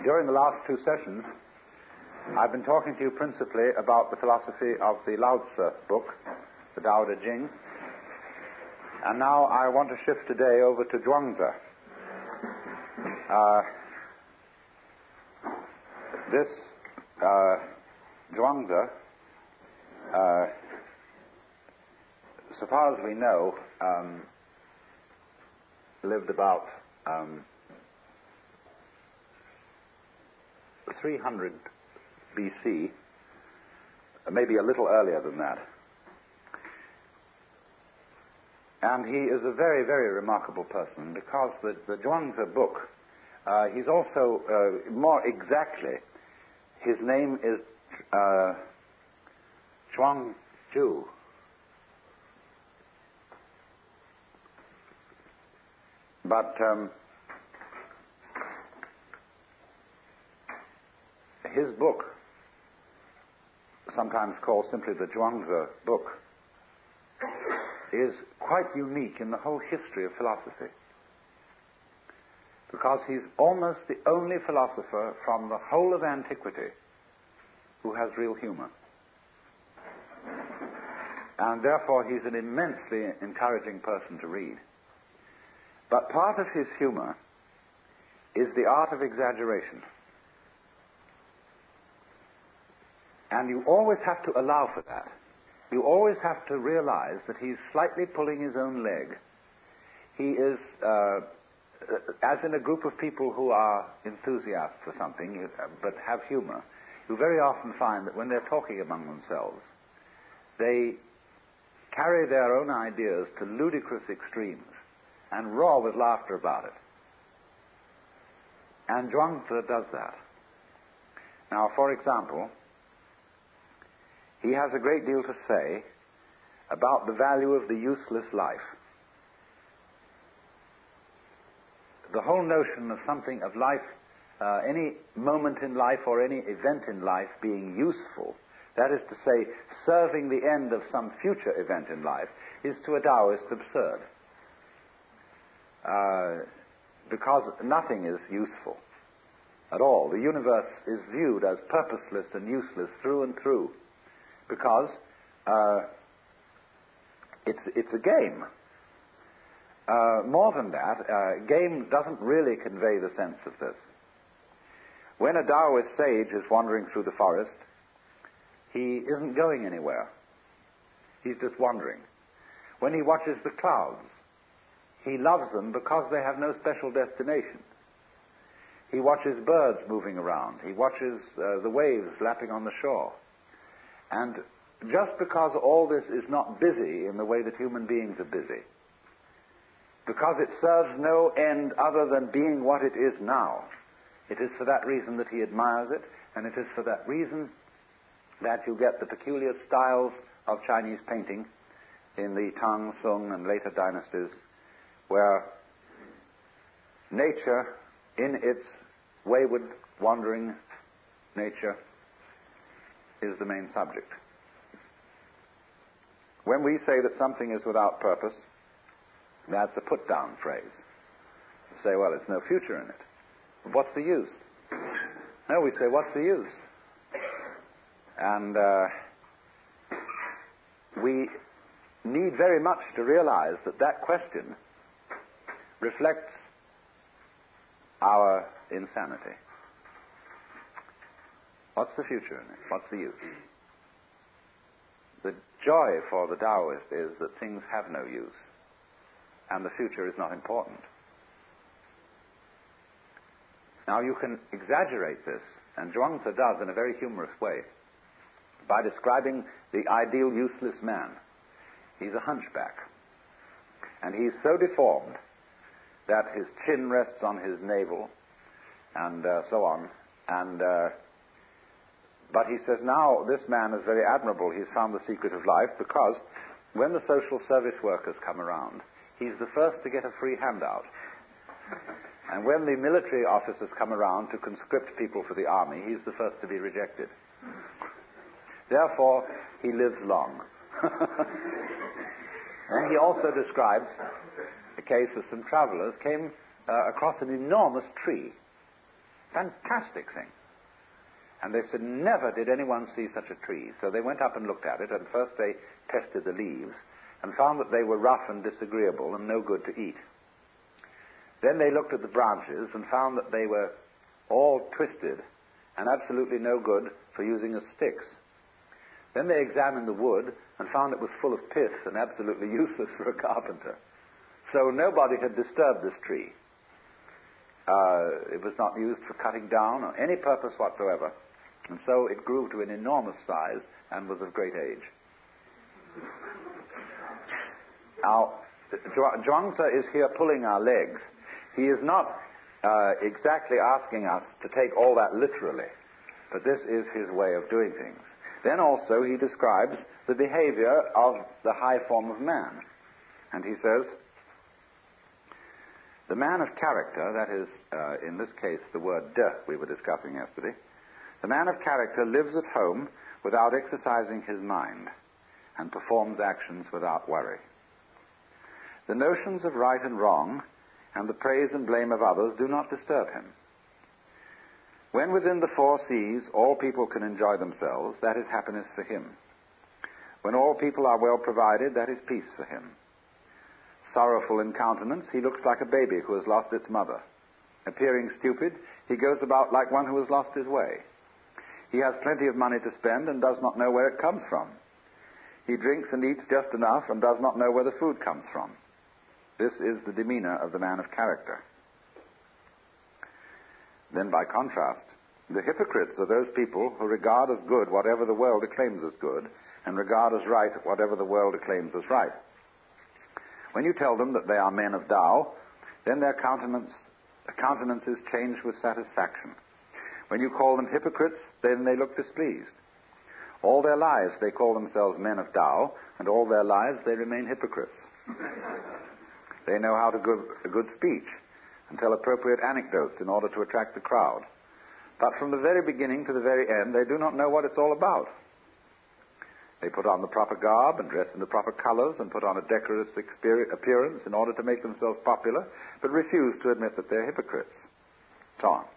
During the last two sessions, I've been talking to you principally about the philosophy of the Lao Tzu book, the Tao Te Ching, and now I want to shift today over to Zhuangzi. This Zhuangzi, so far as we know, lived about 300 BC, maybe a little earlier than that. And he is a very, very remarkable person because the Zhuangzi book, he's also, more exactly, his name is Zhuangzi. But his book, sometimes called simply the Zhuangzi book, is quite unique in the whole history of philosophy, because he's almost the only philosopher from the whole of antiquity who has real humor. And therefore he's an immensely encouraging person to read. But part of his humor is the art of exaggeration. And you always have to allow for that. You always have to realize that he's slightly pulling his own leg. He is, as in a group of people who are enthusiasts for something, but have humor, you very often find that when they're talking among themselves, they carry their own ideas to ludicrous extremes and roar with laughter about it. And Zhuangzi does that. Now, for example, he has a great deal to say about the value of the useless life. The whole notion of something of life, any moment in life or any event in life being useful, that is to say, serving the end of some future event in life, is to a Taoist absurd. Because nothing is useful at all. The universe is viewed as purposeless and useless through and through, because it's a game. More than that, game doesn't really convey the sense of this. When a Taoist sage is wandering through the forest, he isn't going anywhere. He's just wandering. When he watches the clouds, he loves them because they have no special destination. He watches birds moving around. He watches the waves lapping on the shore. And just because all this is not busy in the way that human beings are busy, because it serves no end other than being what it is now, it is for that reason that he admires it, and it is for that reason that you get the peculiar styles of Chinese painting in the Tang, Sung, and later dynasties, where nature, in its wayward, wandering nature, is the main subject. When we say that something is without purpose, that's a put-down phrase. We say, well, there's no future in it. What's the use? No, we say, what's the use? And we need very much to realize that that question reflects our insanity. What's the future in it? What's the use? The joy for the Taoist is that things have no use, and the future is not important. Now, you can exaggerate this, and Zhuangzi does in a very humorous way, by describing the ideal useless man. He's a hunchback, and he's so deformed that his chin rests on his navel, and so on, and but he says, now this man is very admirable. He's found the secret of life, because when the social service workers come around, he's the first to get a free handout. And when the military officers come around to conscript people for the army, he's the first to be rejected. Therefore, he lives long. And he also describes the case of some travelers came across an enormous tree. fantastic thing. And they said, never did anyone see such a tree. So they went up and looked at it, and first they tested the leaves and found that they were rough and disagreeable and no good to eat. Then they looked at the branches and found that they were all twisted and absolutely no good for using as sticks. Then they examined the wood and found it was full of pith and absolutely useless for a carpenter. So nobody had disturbed this tree. It was not used for cutting down or any purpose whatsoever. And so it grew to an enormous size and was of great age. Now, Zhuangzi is here pulling our legs. He is not exactly asking us to take all that literally, but this is his way of doing things. Then also he describes the behavior of the high form of man. And he says, the man of character, that is, in this case, the word de we were discussing yesterday, the man of character lives at home without exercising his mind and performs actions without worry. The notions of right and wrong and the praise and blame of others do not disturb him. When within the four seas all people can enjoy themselves, that is happiness for him. When all people are well provided, that is peace for him. Sorrowful in countenance, he looks like a baby who has lost its mother. Appearing stupid, he goes about like one who has lost his way. He has plenty of money to spend and does not know where it comes from. He drinks and eats just enough and does not know where the food comes from. This is the demeanor of the man of character. Then, by contrast, the hypocrites are those people who regard as good whatever the world acclaims as good, and regard as right whatever the world acclaims as right. When you tell them that they are men of Tao, then their countenances change with satisfaction. When you call them hypocrites, then they look displeased. All their lives they call themselves men of Tao, and all their lives they remain hypocrites. They know how to give a good speech and tell appropriate anecdotes in order to attract the crowd. But from the very beginning to the very end, they do not know what it's all about. They put on the proper garb and dress in the proper colors and put on a decorous appearance in order to make themselves popular, but refuse to admit that they're hypocrites. So on.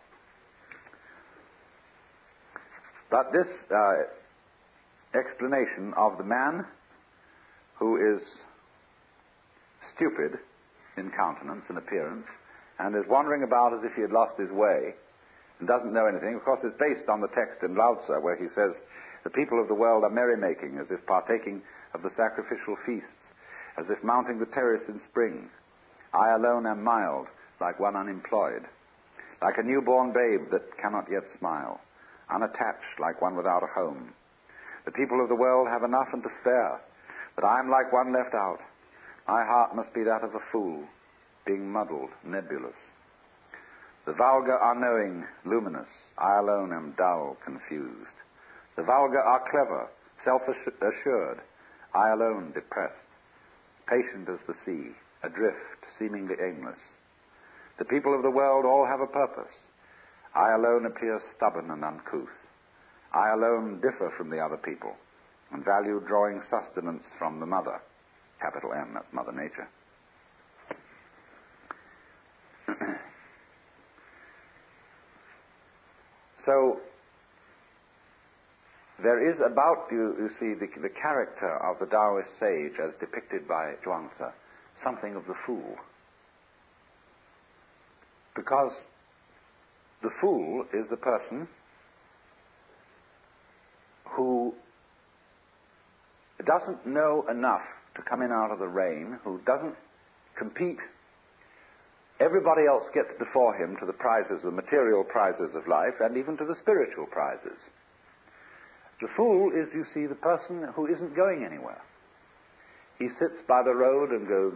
But this explanation of the man who is stupid in countenance and appearance and is wandering about as if he had lost his way and doesn't know anything, of course, is based on the text in Lao Tzu where he says, the people of the world are merrymaking as if partaking of the sacrificial feasts, as if mounting the terrace in spring. I alone am mild, like one unemployed, like a newborn babe that cannot yet smile, unattached like one without a home. The people of the world have enough and to spare, but I am like one left out. My heart must be that of a fool, being muddled, nebulous. The vulgar are knowing, luminous. I alone am dull, confused. The vulgar are clever, self-assured. I alone depressed, patient as the sea, adrift, seemingly aimless. The people of the world all have a purpose. I alone appear stubborn and uncouth. I alone differ from the other people and value drawing sustenance from the mother. Capital M, that's Mother Nature. So, there is about, you see, the character of the Taoist sage as depicted by Zhuangzi, something of the fool. Because the fool is the person who doesn't know enough to come in out of the rain, who doesn't compete. Everybody else gets before him to the prizes, the material prizes of life, and even to the spiritual prizes. The fool is, you see, the person who isn't going anywhere. He sits by the road and goes...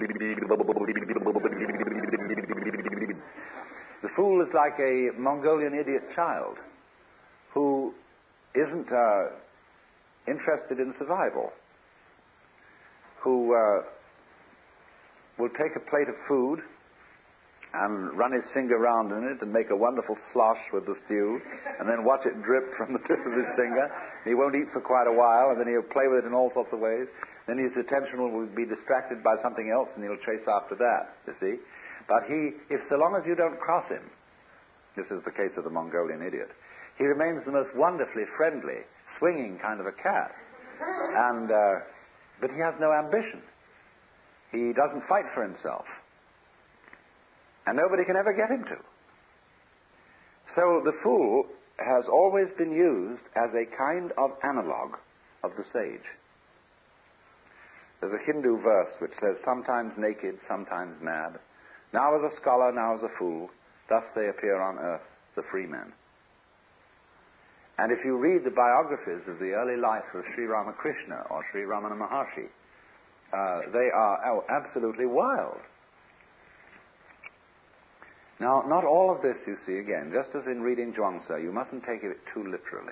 The fool is like a Mongolian idiot child who isn't interested in survival, who will take a plate of food and run his finger around in it and make a wonderful slosh with the stew, and then watch it drip from the tip of his finger. He won't eat for quite a while, and then he'll play with it in all sorts of ways. Then his attention will be distracted by something else, and he'll chase after that, you see. But so long as you don't cross him, This is the case of the Mongolian idiot. He remains the most wonderfully friendly, swinging kind of a cat. But he has no ambition. He doesn't fight for himself. And nobody can ever get him to. So the fool has always been used as a kind of analog of the sage. There's a Hindu verse which says, sometimes naked, sometimes mad, now as a scholar, now as a fool, thus they appear on earth, the free men. And if you read the biographies of the early life of Sri Ramakrishna or Sri Ramana Maharshi, they are absolutely wild. Now, not all of this, you see, again, just as in reading Zhuangzi, you mustn't take it too literally.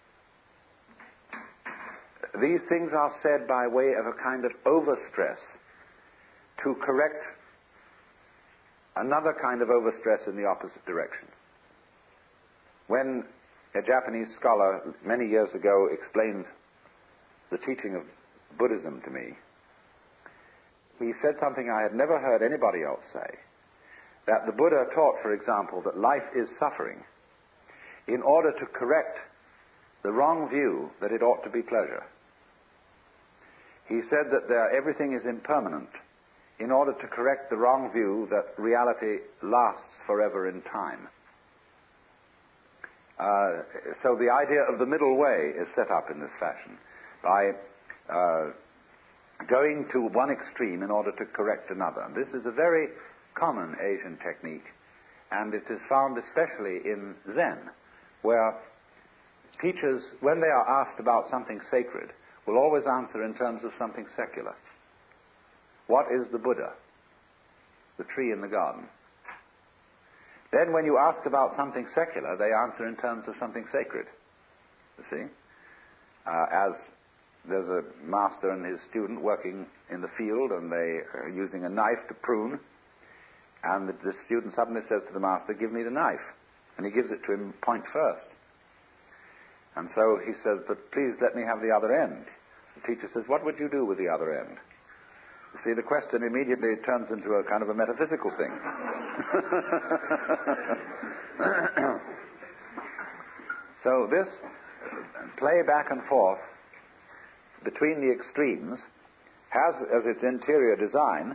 These things are said by way of a kind of overstress to correct another kind of overstress in the opposite direction. When a Japanese scholar many years ago explained the teaching of Buddhism to me, he said something I had never heard anybody else say, that the Buddha taught, for example, that life is suffering in order to correct the wrong view that it ought to be pleasure. He said that everything is impermanent in order to correct the wrong view that reality lasts forever in time. So the idea of the middle way is set up in this fashion, by going to one extreme in order to correct another. And this is a very common Asian technique, and it is found especially in Zen, where teachers, when they are asked about something sacred, will always answer in terms of something secular. What is the Buddha? The tree in the garden. Then when you ask about something secular, they answer in terms of something sacred. You see? As there's a master and his student working in the field, and they are using a knife to prune, and the student suddenly says to the master, give me the knife. And he gives it to him point first. And so he says, but please let me have the other end. The teacher says, what would you do with the other end? You see, the question immediately turns into a kind of a metaphysical thing. So this play back and forth between the extremes has as its interior design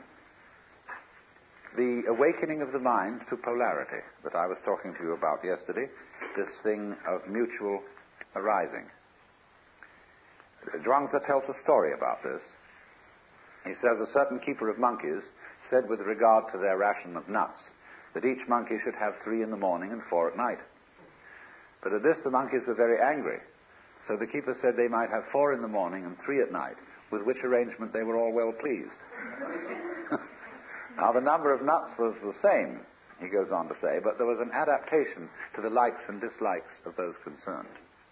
the awakening of the mind to polarity that I was talking to you about yesterday, this thing of mutual arising. Zhuangzi tells a story about this. He says a certain keeper of monkeys said with regard to their ration of nuts that each monkey should have 3 in the morning and 4 at night. But at this the monkeys were very angry. So the keeper said they might have 4 in the morning and 3 at night, with which arrangement they were all well pleased. Now the number of nuts was the same, he goes on to say, but there was an adaptation to the likes and dislikes of those concerned.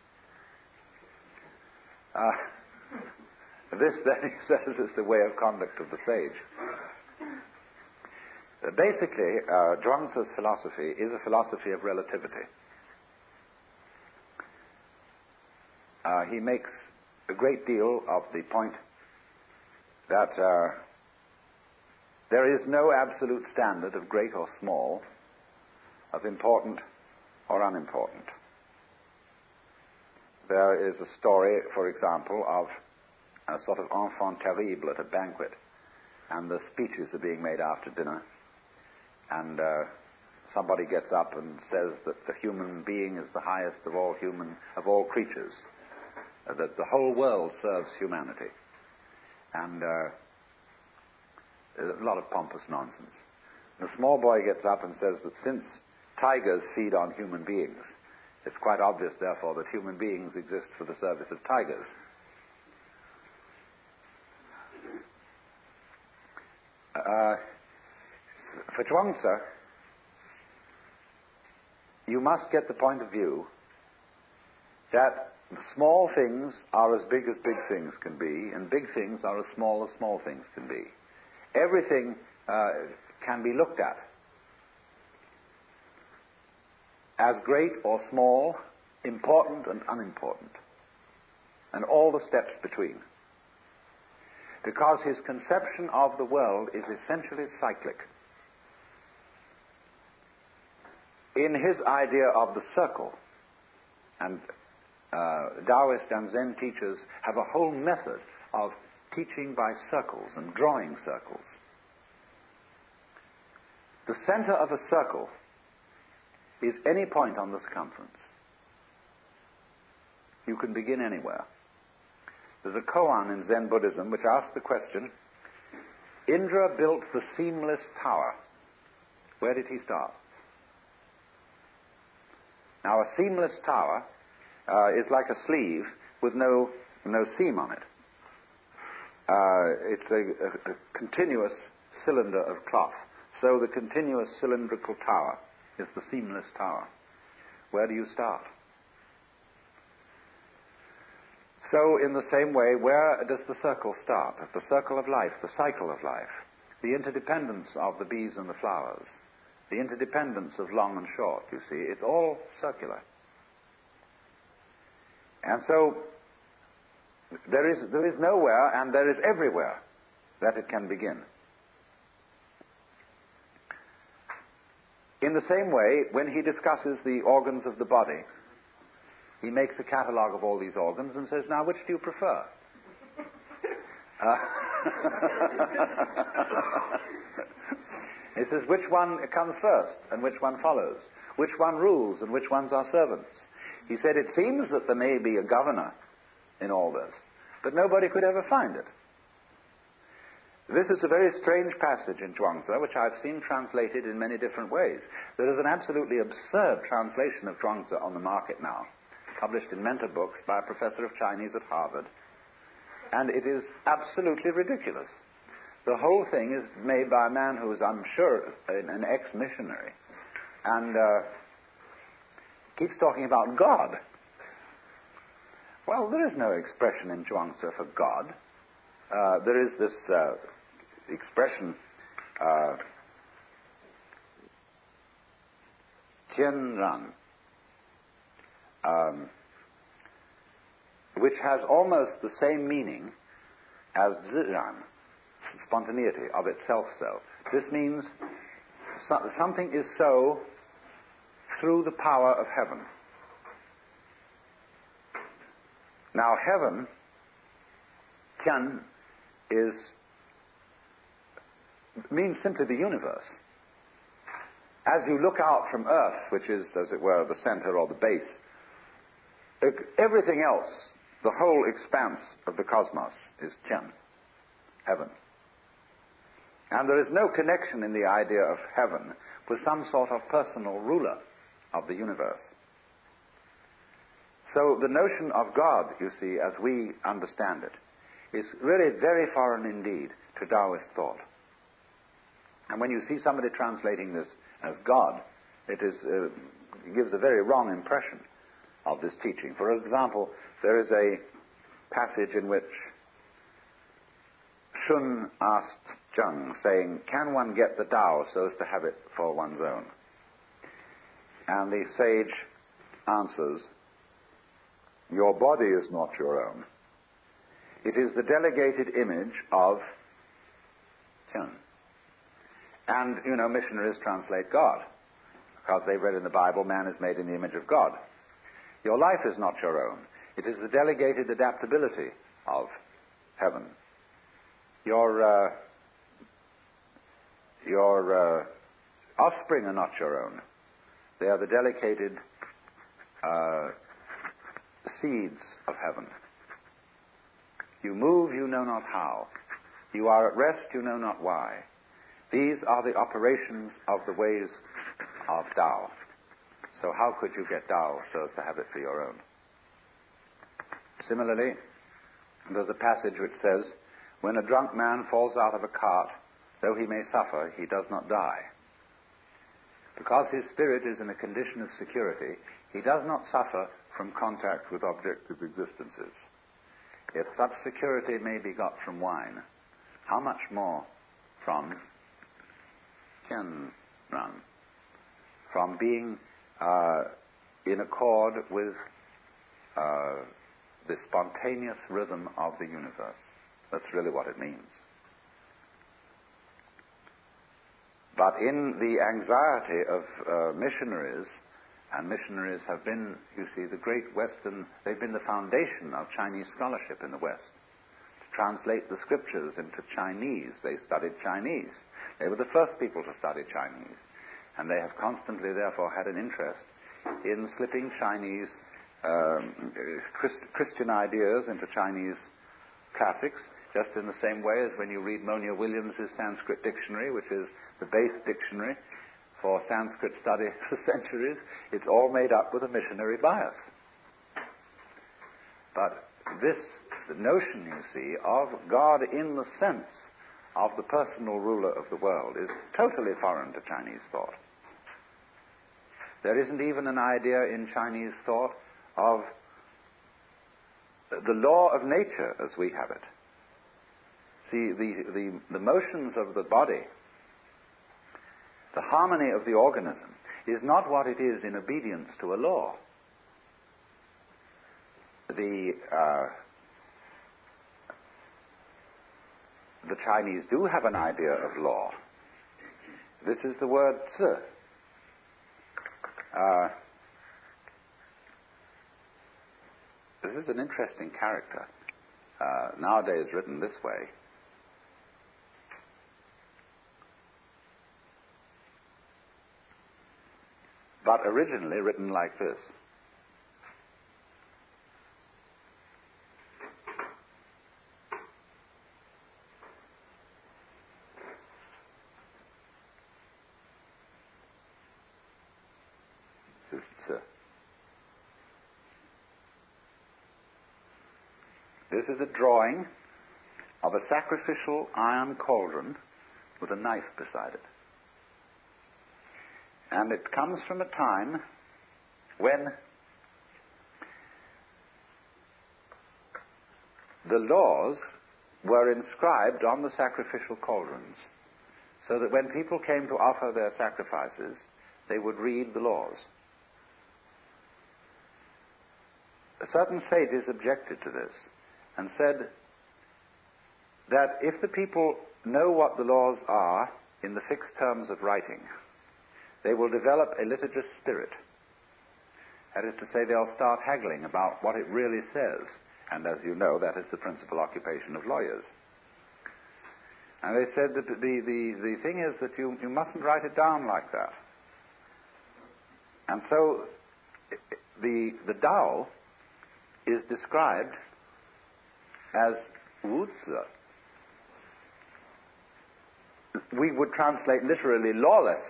This, then, he says, is the way of conduct of the sage. Basically, Zhuangzi's philosophy is a philosophy of relativity. He makes a great deal of the point that there is no absolute standard of great or small, of important or unimportant. There is a story, for example, of a sort of enfant terrible at a banquet, and the speeches are being made after dinner, and somebody gets up and says that the human being is the highest of all creatures, that the whole world serves humanity, and there's a lot of pompous nonsense. And a small boy gets up and says that since tigers feed on human beings, it's quite obvious, therefore, that human beings exist for the service of tigers. For Zhuangzi, you must get the point of view that small things are as big things can be, and big things are as small things can be. Everything can be looked at as great or small, important and unimportant, and all the steps between. Because his conception of the world is essentially cyclic. in his idea of the circle, and Taoist and Zen teachers have a whole method of teaching by circles and drawing circles. The center of a circle is any point on the circumference. You can begin anywhere. There's a koan in Zen Buddhism which asks the question, Indra built the seamless tower. Where did he start? Now, a seamless tower is like a sleeve with no seam on it. It's a continuous cylinder of cloth. So the continuous cylindrical tower is the seamless tower. Where do you start? So in the same way, where does the circle start? At the circle of life, the cycle of life, the interdependence of the bees and the flowers, the interdependence of long and short, you see, it's all circular. And so there is nowhere and there is everywhere that it can begin. In the same way, when he discusses the organs of the body, he makes a catalogue of all these organs and says, now, which do you prefer? He says, which one comes first and which one follows? Which one rules and which ones are servants? He said, it seems that there may be a governor in all this, but nobody could ever find it. This is a very strange passage in Zhuangzi, which I've seen translated in many different ways. There is an absolutely absurd translation of Zhuangzi on the market now, published in mentor books by a professor of Chinese at Harvard, and it is absolutely ridiculous. The whole thing is made by a man who is, I'm sure, an ex-missionary, and keeps talking about God. Well, there is no expression in Zhuangzi for God. There is this expression, Tianran, which has almost the same meaning as Ziran, spontaneity, of itself so. This means something is so through the power of heaven. Now, heaven, Tian, means simply the universe. As you look out from Earth, which is, as it were, the center or the base, everything else, the whole expanse of the cosmos, is Tian, heaven. And there is no connection in the idea of heaven with some sort of personal ruler of the universe. So the notion of God, you see, as we understand it, is really very foreign indeed to Taoist thought. And when you see somebody translating this as God, it gives a very wrong impression of this teaching. For example, there is a passage in which Shun asked Zheng, saying, can one get the Tao so as to have it for one's own? And the sage answers, your body is not your own. It is the delegated image of Tian. And, missionaries translate God, because they've read in the Bible, man is made in the image of God. Your life is not your own. It is the delegated adaptability of heaven. Your offspring are not your own. They are the delegated seeds of heaven. You move, you know not how. You are at rest, you know not why. These are the operations of the ways of Tao. So how could you get Tao so as to have it for your own? Similarly, there's a passage which says, when a drunk man falls out of a cart, though he may suffer, he does not die. Because his spirit is in a condition of security, he does not suffer from contact with objective existences. If such security may be got from wine, how much more from Tianran, from being in accord with the spontaneous rhythm of the universe. That's really what it means. But in the anxiety of missionaries, and missionaries have been, you see, the great Western, they've been the foundation of Chinese scholarship in the West. To translate the scriptures into Chinese, they studied Chinese. They were the first people to study Chinese. And they have constantly, therefore, had an interest in slipping Chinese Christian ideas into Chinese classics, just in the same way as when you read Monia Williams' Sanskrit dictionary, which is the base dictionary for Sanskrit study for centuries, it's all made up with a missionary bias. But this notion, you see, of God in the sense of the personal ruler of the world is totally foreign to Chinese thought. There isn't even an idea in Chinese thought of the law of nature as we have it. See, the motions of the body, the harmony of the organism, is not what it is in obedience to a law. The Chinese do have an idea of law. This is the word zi. This is an interesting character, nowadays written this way. But originally written like this. This is a drawing of a sacrificial iron cauldron with a knife beside it. And it comes from a time when the laws were inscribed on the sacrificial cauldrons, so that when people came to offer their sacrifices, they would read the laws. Certain sages objected to this and said that if the people know what the laws are in the fixed terms of writing, they will develop a litigious spirit. That is to say, they'll start haggling about what it really says. And as you know, that is the principal occupation of lawyers. And they said that the thing is that you mustn't write it down like that. And so the Tao is described as Wuzi. We would translate literally lawless.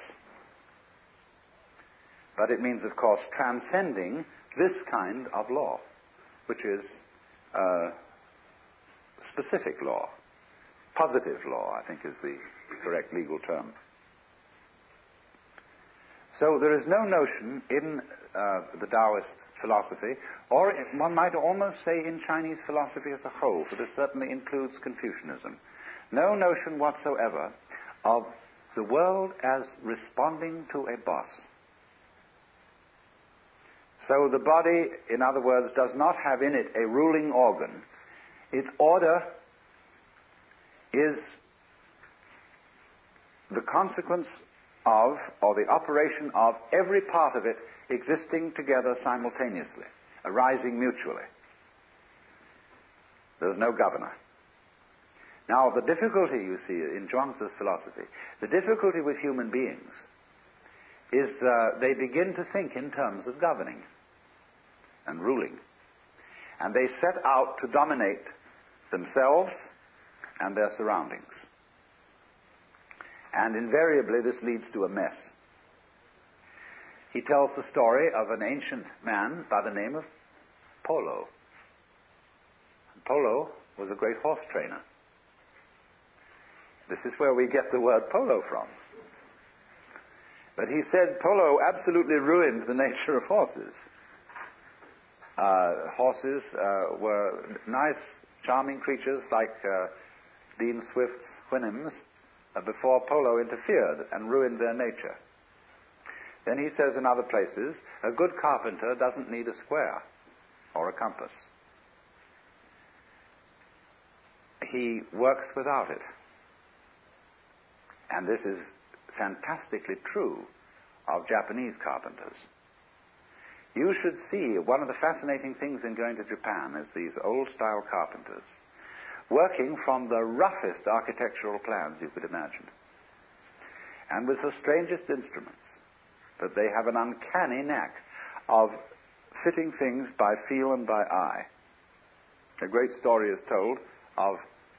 But it means, of course, transcending this kind of law, which is specific law. Positive law, I think, is the correct legal term. So there is no notion in the Taoist philosophy, or one might almost say in Chinese philosophy as a whole, for this certainly includes Confucianism, no notion whatsoever of the world as responding to a boss. So the body, in other words, does not have in it a ruling organ. Its order is the consequence of, or the operation of, every part of it existing together simultaneously, arising mutually. There's no governor. Now, the difficulty, you see, in Zhuangzi's philosophy, the difficulty with human beings is they begin to think in terms of governing and ruling. And they set out to dominate themselves and their surroundings. And invariably this leads to a mess. He tells the story of an ancient man by the name of Polo. Polo was a great horse trainer. This is where we get the word polo from. But he said Polo absolutely ruined the nature of horses. Horses were nice, charming creatures like Dean Swift's Houyhnhnms before Polo interfered and ruined their nature. Then he says in other places, a good carpenter doesn't need a square or a compass. He works without it. And this is fantastically true of Japanese carpenters. You should see, one of the fascinating things in going to Japan is these old-style carpenters working from the roughest architectural plans you could imagine, and with the strangest instruments. But they have an uncanny knack of fitting things by feel and by eye. A great story is told of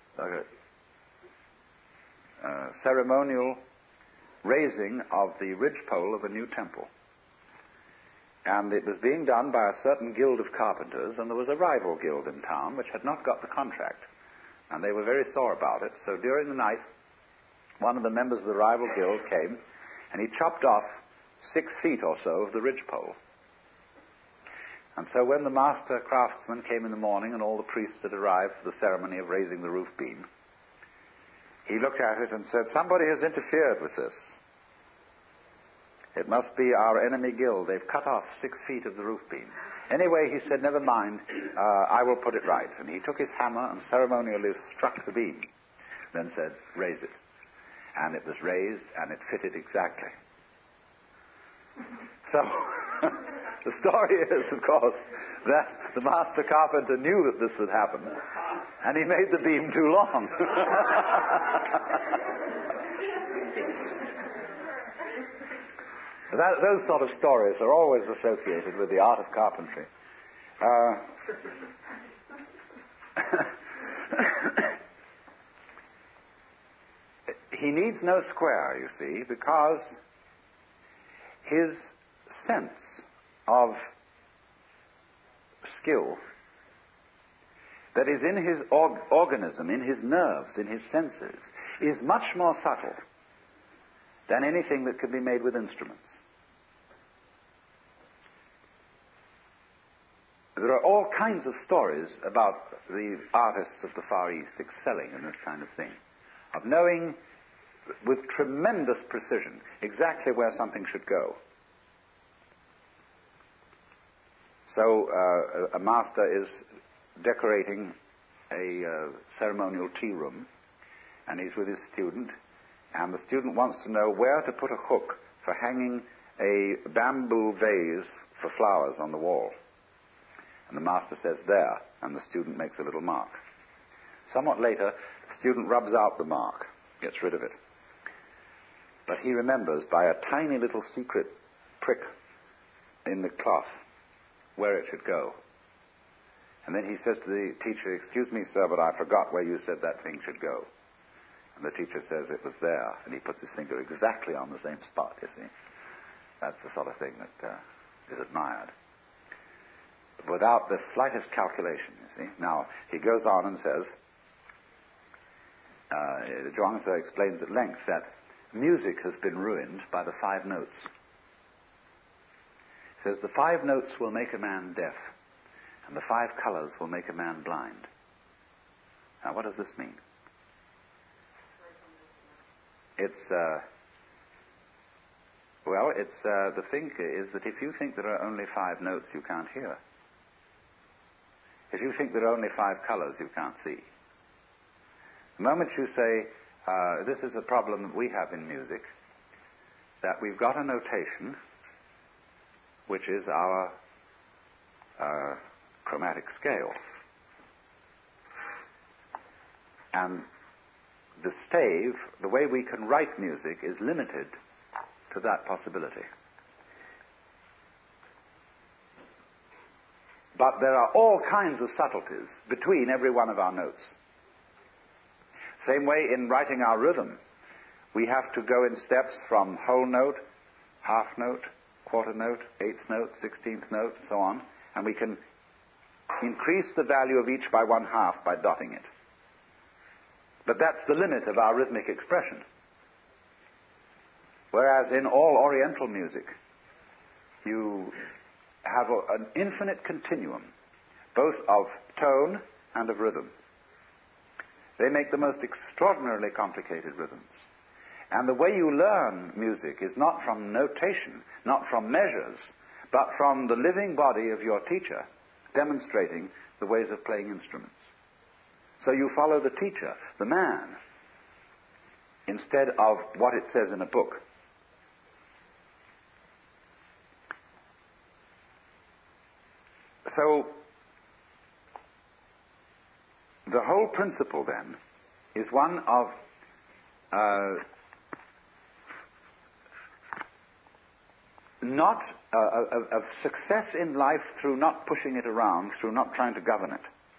ceremonial raising of the ridgepole of a new temple. And it was being done by a certain guild of carpenters, and there was a rival guild in town which had not got the contract. And they were very sore about it. So during the night, one of the members of the rival guild came, and he chopped off 6 feet or so of the ridgepole. And so when the master craftsman came in the morning and all the priests had arrived for the ceremony of raising the roof beam, he looked at it and said, "Somebody has interfered with this. It must be our enemy guild. They've cut off 6 feet of the roof beam." Anyway, he said, "Never mind, I will put it right." And he took his hammer and ceremonially struck the beam, then said, "Raise it." And it was raised, and it fitted exactly. So, the story is, of course, that the master carpenter knew that this would happen, and he made the beam too long. Those sort of stories are always associated with the art of carpentry. He needs no square, you see, because his sense of skill that is in his organism, in his nerves, in his senses, is much more subtle than anything that can be made with instruments. There are all kinds of stories about the artists of the Far East excelling in this kind of thing, of knowing with tremendous precision exactly where something should go. So a master is decorating a ceremonial tea room, and he's with his student, and the student wants to know where to put a hook for hanging a bamboo vase for flowers on the wall. And the master says, "There," and the student makes a little mark. Somewhat later, the student rubs out the mark, gets rid of it. But he remembers by a tiny little secret prick in the cloth where it should go. And then he says to the teacher, "Excuse me, sir, but I forgot where you said that thing should go." And the teacher says, "It was there." And he puts his finger exactly on the same spot, you see. That's the sort of thing that is admired, without the slightest calculation, you see. Now, he goes on and says, Zhuangzi explains at length that music has been ruined by the 5 notes. He says, the 5 notes will make a man deaf, and the 5 colors will make a man blind. Now, what does this mean? The thing is that if you think there are only 5 notes, you can't hear. If you think there are only 5 colors, you can't see. The moment you say, this is a problem that we have in music, that we've got a notation, which is our chromatic scale. And the stave, the way we can write music, is limited to that possibility. But there are all kinds of subtleties between every one of our notes. Same way in writing our rhythm, we have to go in steps from whole note, half note, quarter note, 8th note, 16th note, and so on, and we can increase the value of each by 1/2 by dotting it. But that's the limit of our rhythmic expression. Whereas in all Oriental music, you have an infinite continuum, both of tone and of rhythm. They make the most extraordinarily complicated rhythms. And the way you learn music is not from notation, not from measures, but from the living body of your teacher, demonstrating the ways of playing instruments. So you follow the teacher, the man, instead of what it says in a book. So, the whole principle then is one of of success in life through not pushing it around, through not trying to govern it.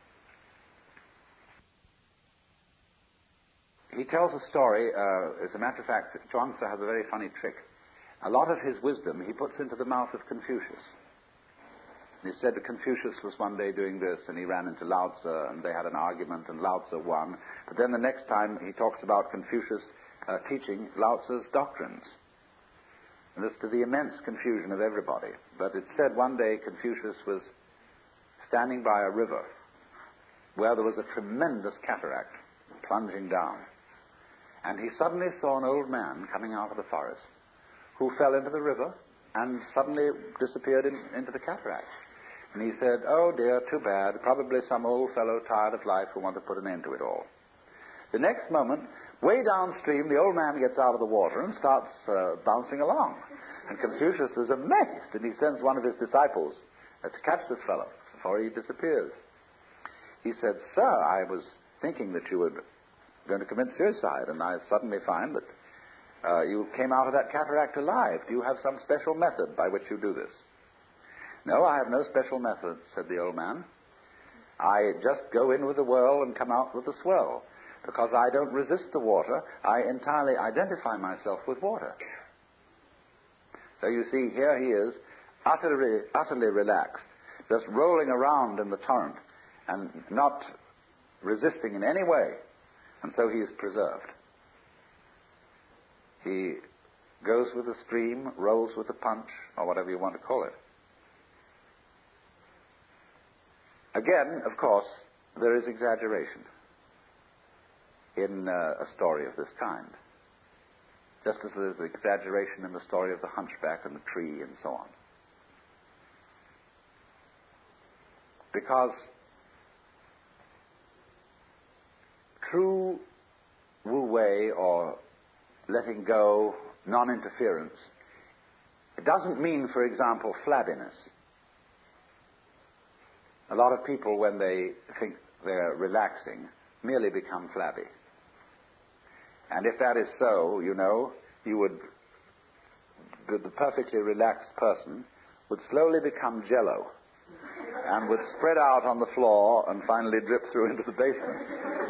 He tells a story, as a matter of fact, Chuang-Tzu has a very funny trick. A lot of his wisdom he puts into the mouth of Confucius. He said that Confucius was one day doing this, and he ran into Lao Tzu, and they had an argument, and Lao Tzu won. But then the next time he talks about Confucius teaching Lao Tzu's doctrines. And this to the immense confusion of everybody. But it said one day Confucius was standing by a river where there was a tremendous cataract plunging down. And he suddenly saw an old man coming out of the forest who fell into the river and suddenly disappeared into the cataract. And he said, "Oh dear, too bad. Probably some old fellow tired of life who wanted to put an end to it all." The next moment, way downstream, the old man gets out of the water and starts bouncing along. And Confucius is amazed, and he sends one of his disciples to catch this fellow before he disappears. He said, "Sir, I was thinking that you were going to commit suicide, and I suddenly find that you came out of that cataract alive. Do you have some special method by which you do this?" "No, I have no special method," said the old man. "I just go in with the whirl and come out with the swirl. Because I don't resist the water, I entirely identify myself with water." So you see, here he is, utterly relaxed, just rolling around in the torrent and not resisting in any way. And so he is preserved. He goes with the stream, rolls with the punch, or whatever you want to call it. Again, of course, there is exaggeration in a story of this kind. Just as there's exaggeration in the story of the hunchback and the tree and so on. Because true wu-wei, or letting go, non-interference, it doesn't mean, for example, flabbiness. A lot of people, when they think they're relaxing, merely become flabby. And if that is so, the perfectly relaxed person would slowly become jello and would spread out on the floor and finally drip through into the basement.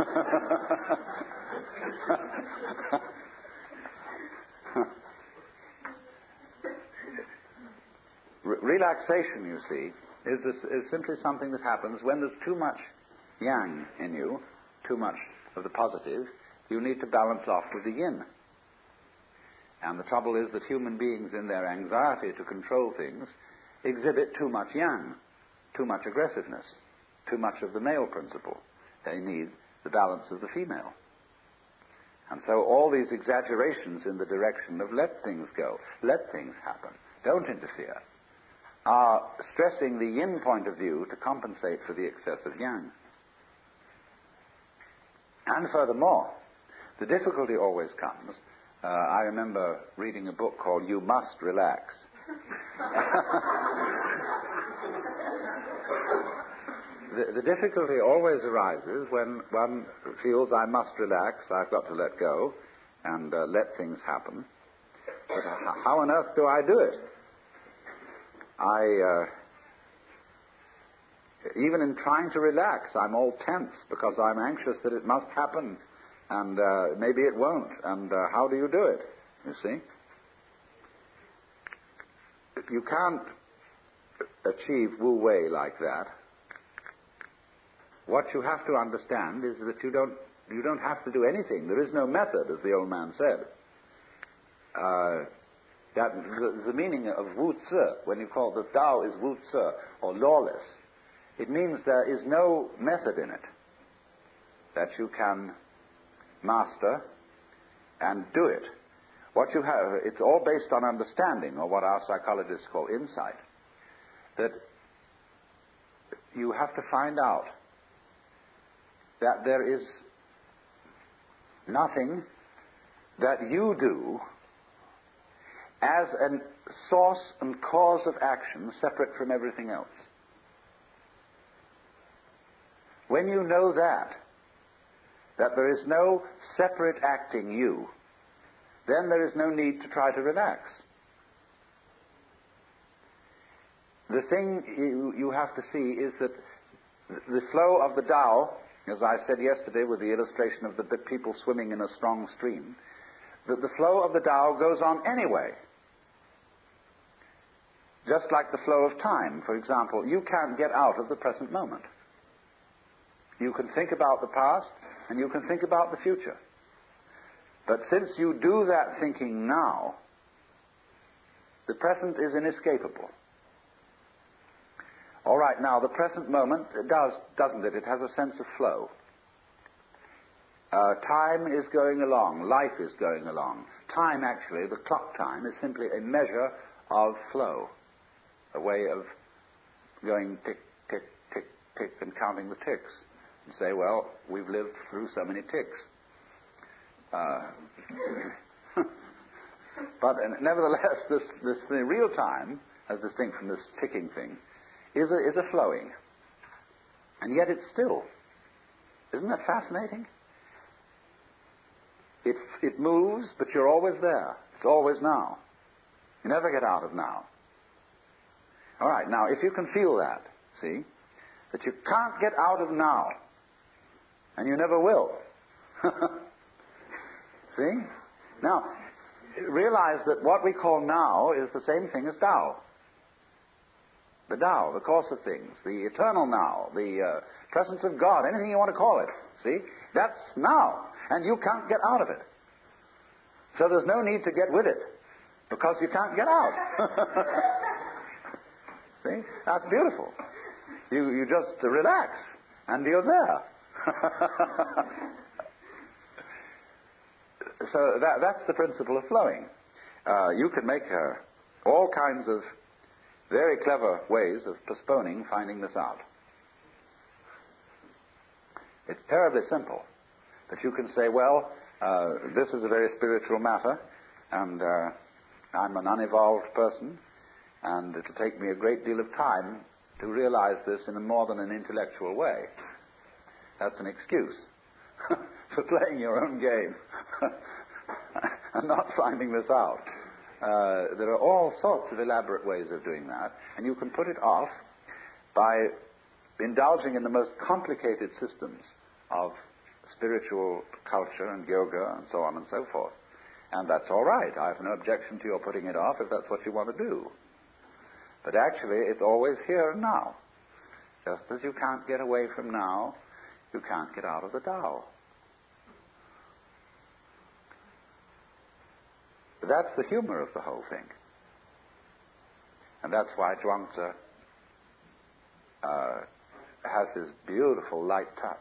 Relaxation, you see, is simply something that happens when there's too much yang in you, too much of the positive. You need to balance off with the yin. And the trouble is that human beings, in their anxiety to control things, exhibit too much yang, too much aggressiveness, too much of the male principle. They need the balance of the female. And so all these exaggerations in the direction of let things go, let things happen, don't interfere, are stressing the yin point of view to compensate for the excess of yang. And furthermore, the difficulty always comes. I remember reading a book called You Must Relax. The difficulty always arises when one feels I must relax, I've got to let go, and let things happen. But how on earth do I do it? Even in trying to relax, I'm all tense because I'm anxious that it must happen, and maybe it won't. And how do you do it? You see? You can't achieve wu-wei like that. What you have to understand is that you don't have to do anything. There is no method, as the old man said. That the meaning of wu-zi, when you call the Tao is wu-zi, or lawless, it means there is no method in it that you can master and do it. What you have, it's all based on understanding, or what our psychologists call insight, that you have to find out that there is nothing that you do as a source and cause of action separate from everything else. When you know that there is no separate acting you, then there is no need to try to relax. The thing you have to see is that the flow of the Tao, as I said yesterday with the illustration of the people swimming in a strong stream, that the flow of the Tao goes on anyway. Just like the flow of time, for example, you can't get out of the present moment. You can think about the past and you can think about the future. But since you do that thinking now, the present is inescapable. All right, now the present moment doesn't it? It has a sense of flow. Time is going along, life is going along. Time, actually, the clock time, is simply a measure of flow, a way of going tick, tick, tick, tick, and counting the ticks. And say, well, we've lived through so many ticks. But nevertheless, this real time, as distinct from this ticking thing, is a flowing. And yet it's still. Isn't that fascinating? It moves, but you're always there. It's always now. You never get out of now. All right, now, if you can feel that, see, that you can't get out of now, and you never will. See? Now, realize that what we call now is the same thing as Tao. The Tao, the course of things, the eternal now, the presence of God, anything you want to call it. See? That's now. And you can't get out of it. So there's no need to get with it, because you can't get out. See? That's beautiful. You just relax, and you're there. So that's the principle of flowing. You can make all kinds of very clever ways of postponing finding this out. It's terribly simple. But you can say, well, this is a very spiritual matter, and I'm an unevolved person, and it'll take me a great deal of time to realize this in a more than an intellectual way. That's an excuse for playing your own game and not finding this out. There are all sorts of elaborate ways of doing that, and you can put it off by indulging in the most complicated systems of spiritual culture and yoga and so on and so forth. And that's all right. I have no objection to your putting it off if that's what you want to do. But actually, it's always here and now. Just as you can't get away from now, you can't get out of the Tao. That's the humor of the whole thing. And that's why Zhuangzi has this beautiful light touch.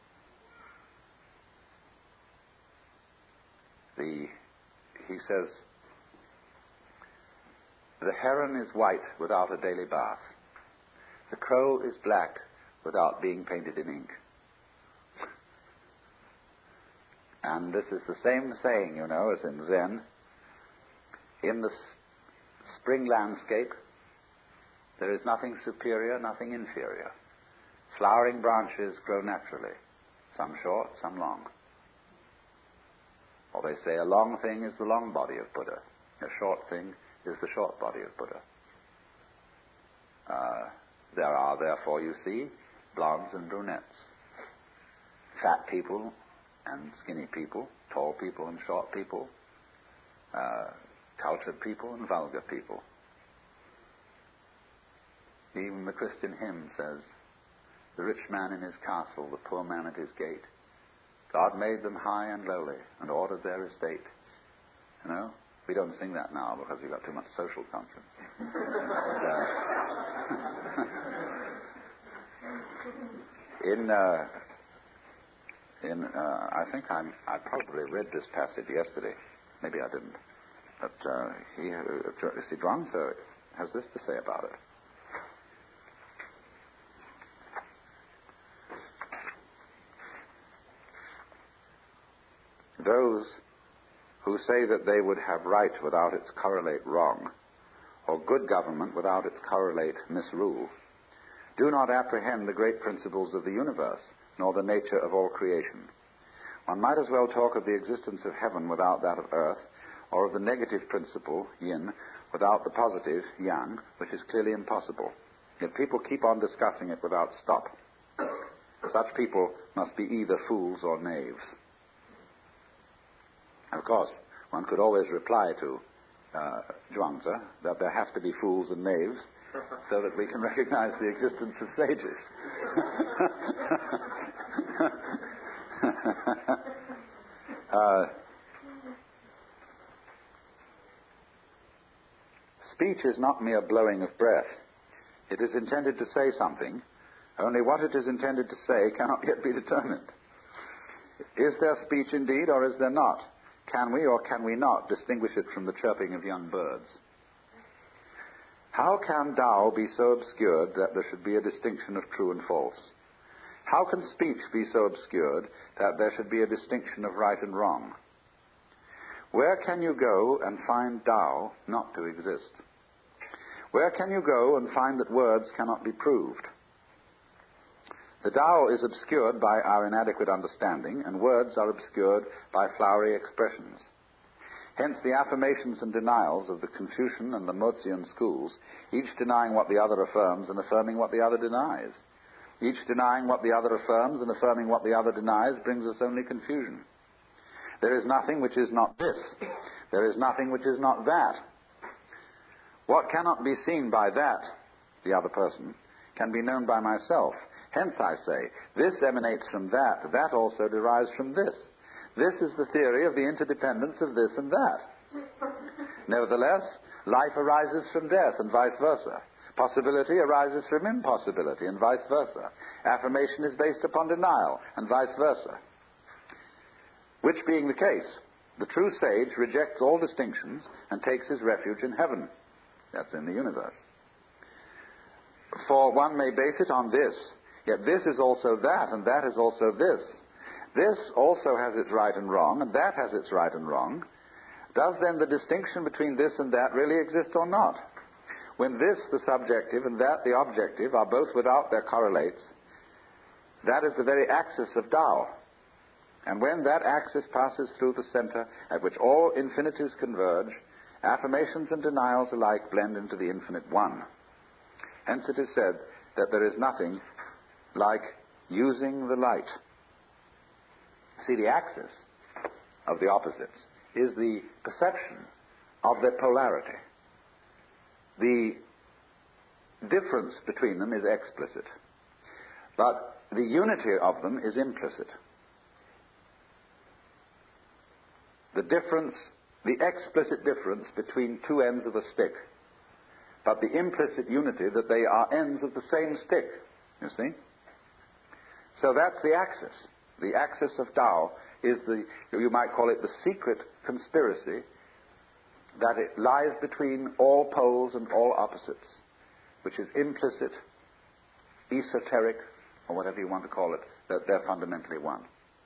He says, the heron is white without a daily bath. The crow is black without being painted in ink. And this is the same saying, as in Zen. In the spring landscape, there is nothing superior, nothing inferior. Flowering branches grow naturally, some short, some long. Or they say a long thing is the long body of Buddha. A short thing is the short body of Buddha. There are, therefore, you see, blondes and brunettes. Fat people and skinny people, tall people and short people, cultured people and vulgar people. Even the Christian hymn says, the rich man in his castle, the poor man at his gate. God made them high and lowly and ordered their estate. We don't sing that now because we've got too much social conscience. I think I probably read this passage yesterday. Maybe I didn't. But Zhuangzi has this to say about it. Those who say that they would have right without its correlate wrong, or good government without its correlate misrule, do not apprehend the great principles of the universe nor the nature of all creation. One might as well talk of the existence of heaven without that of earth, or of the negative principle, yin, without the positive, yang, which is clearly impossible. Yet people keep on discussing it without stop. Such people must be either fools or knaves. Of course, one could always reply to Zhuangzi that there have to be fools and knaves so that we can recognize the existence of sages. Speech is not mere blowing of breath. It is intended to say something, only what it is intended to say cannot yet be determined. Is there speech indeed, or is there not? Can we or can we not distinguish it from the chirping of young birds? How can Tao be so obscured that there should be a distinction of true and false? How can speech be so obscured that there should be a distinction of right and wrong? Where can you go and find Tao not to exist? Where can you go and find that words cannot be proved? The Tao is obscured by our inadequate understanding, and words are obscured by flowery expressions. Hence the affirmations and denials of the Confucian and the Mozian schools, each denying what the other affirms and affirming what the other denies. Each denying what the other affirms and affirming what the other denies brings us only confusion. There is nothing which is not this. There is nothing which is not that. What cannot be seen by that, the other person, can be known by myself. Hence I say, this emanates from that, that also derives from this. This is the theory of the interdependence of this and that. Nevertheless, life arises from death and vice versa. Possibility arises from impossibility and vice versa. Affirmation is based upon denial and vice versa. Which being the case, the true sage rejects all distinctions and takes his refuge in heaven. That's in the universe. For one may base it on this, yet this is also that, and that is also this. This also has its right and wrong, and that has its right and wrong. Does then the distinction between this and that really exist or not? When this, the subjective, and that, the objective, are both without their correlates, that is the very axis of Tao. And when that axis passes through the center at which all infinities converge, affirmations and denials alike blend into the infinite one. Hence it is said that there is nothing like using the light. See, the axis of the opposites is the perception of their polarity. The difference between them is explicit, but the unity of them is implicit. The explicit difference between two ends of a stick, but the implicit unity that they are ends of the same stick, you see? So that's the axis. The axis of Tao is you might call it the secret conspiracy that it lies between all poles and all opposites, which is implicit, esoteric, or whatever you want to call it, that they're fundamentally one.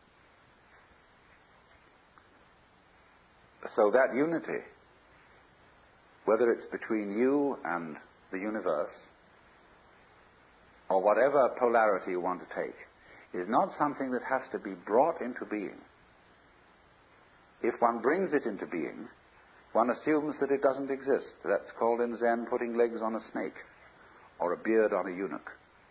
So that unity, whether it's between you and the universe, or whatever polarity you want to take, is not something that has to be brought into being. If one brings it into being, one assumes that it doesn't exist. That's called in Zen putting legs on a snake, or a beard on a eunuch.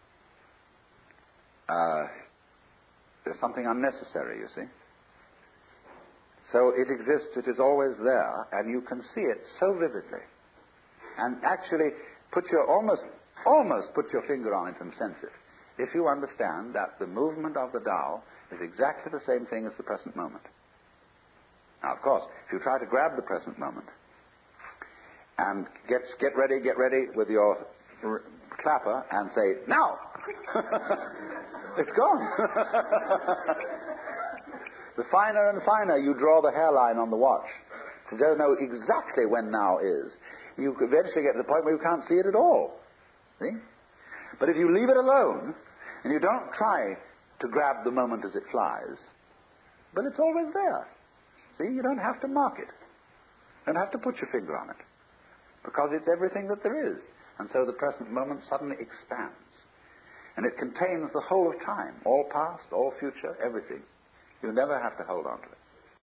There's something unnecessary, you see. So it exists, it is always there, and you can see it so vividly. And actually almost put your finger on it and sense it, if you understand that the movement of the Tao is exactly the same thing as the present moment. Now, of course, if you try to grab the present moment and get ready with your clapper and say, now! It's gone. The finer and finer you draw the hairline on the watch to know exactly when now is, you eventually get to the point where you can't see it at all. See? But if you leave it alone, and you don't try to grab the moment as it flies, but it's always there. See, you don't have to mark it. You don't have to put your finger on it, because it's everything that there is. And so the present moment suddenly expands. And it contains the whole of time, all past, all future, everything. You never have to hold on to it.